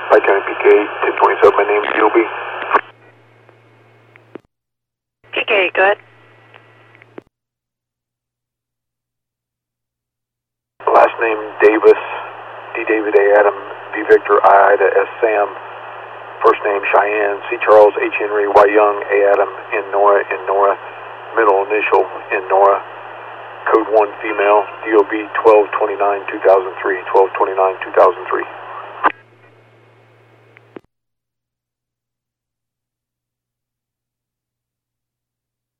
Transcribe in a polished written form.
Pike County PK 1027, my name is DOB. PK, go ahead. Last name Davis, D David A Adam, V Victor I Ida S Sam. First name Cheyenne, C Charles, H Henry, Y Young, A Adam, N Nora, N Nora. Middle initial N Nora. Code 1 female, DOB 1229-2003, 1229-2003.